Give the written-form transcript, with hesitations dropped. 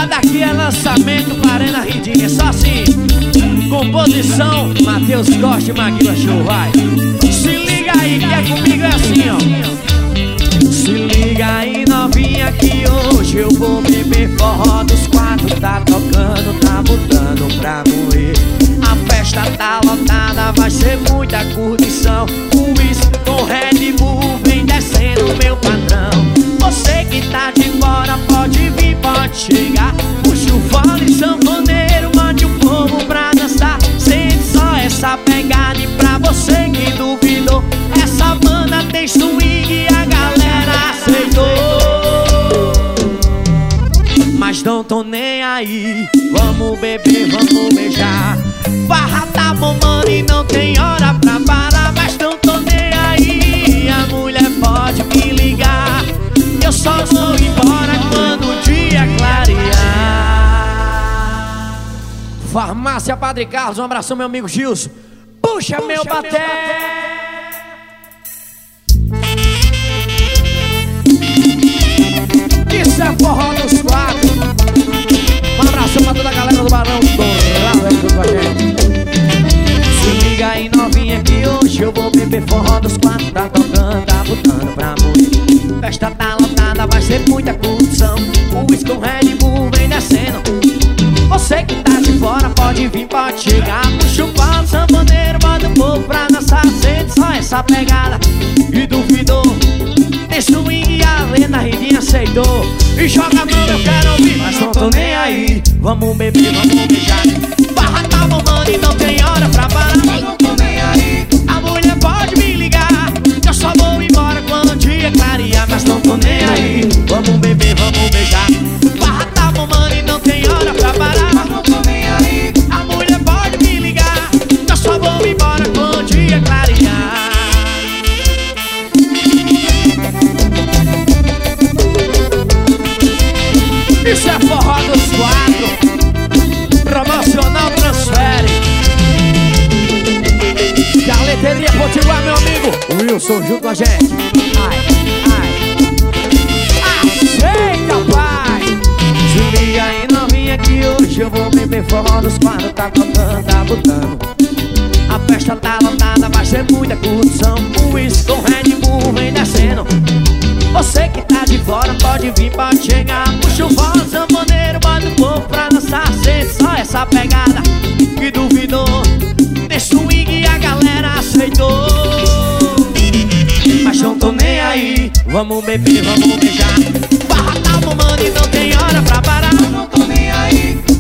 Essa daqui é lançamento para Arena Ridinha. Só assim. Composição Matheus Costa e Maguila Show. Vai. Se liga aí que é comigo, é assim, ó. Se liga aí, novinha, que hoje eu vou beber forró dos quatro. Tá tocando, tá botando pra morrer. A festa tá lotada, vai ser muita curtição. O uísque com Red Bull vem descendo, meu patrão. Você que tá de fora pode vir, pode chegar. Puxa o fole sanfoneiro, mande o povo pra dançar. Sente só essa pegada e pra você que duvidou, essa banda tem swing e a galera aceitou. Mas não tô nem aí, vamos beber, vamos beijar. Farra tá bombando e não tem hora pra parar. Mas não tô nem aí, a mulher pode me ligar. Eu só vou embora quando o dia clarear. Farmácia Padre Carlos, um abração meu amigo Gilson. Puxa meu baté. Isso é forró dos quatro. Um abraço pra toda a galera do Barão do com a gente. Se liga aí, novinha, que hoje eu vou beber forró dos quatro. Tá tocando, tá botando pra morrer. Festa tá lotada, vai ser muita curtição. O uísque com Red Bull vem descendo. Você que tá de fora pode vir, pode chegar. Puxa o pau, sanfoneiro, bota o povo pra dançar. Sente só essa pegada e duvidou, tem swing e a Arena Ridinha aceitou. E joga a mão, eu quero ouvir, mas não tô nem aí. Vamos beber, vamos beijar. Barra tá bombando e não tem hora pra parar. Mas não tô nem aí, a mulher pode me ligar. Eu só vou embora quando o dia clarear. Mas não tô nem aí, vamos beber, vamos beijar. Barra tá bombando e não tem hora pra parar. Mas não tô nem aí, a mulher pode me ligar. Eu só vou embora quando o dia clarear. Isso é forró dos quatro. Promocional transfere. Galeteria Potiguar, meu amigo Wilson junto com a gente. Ai, ai. Aceita, pai. Se liga aí, novinha, que hoje eu vou beber forró dos quatro. Tá tocando, tá botando. A festa tá lotada, vai ser muita curtição. O uísque com Red Bull vem descendo. Você que tá de fora pode vir, pode chegar. Puxa o fole sanfoneiro, bota o povo pra dançar. Sente só essa pegada que duvidou, tem swing e a galera aceitou. Mas não tô nem aí, vamos beber, vamos beijar. Barra tá bombando e não tem hora pra parar. Não tô nem aí,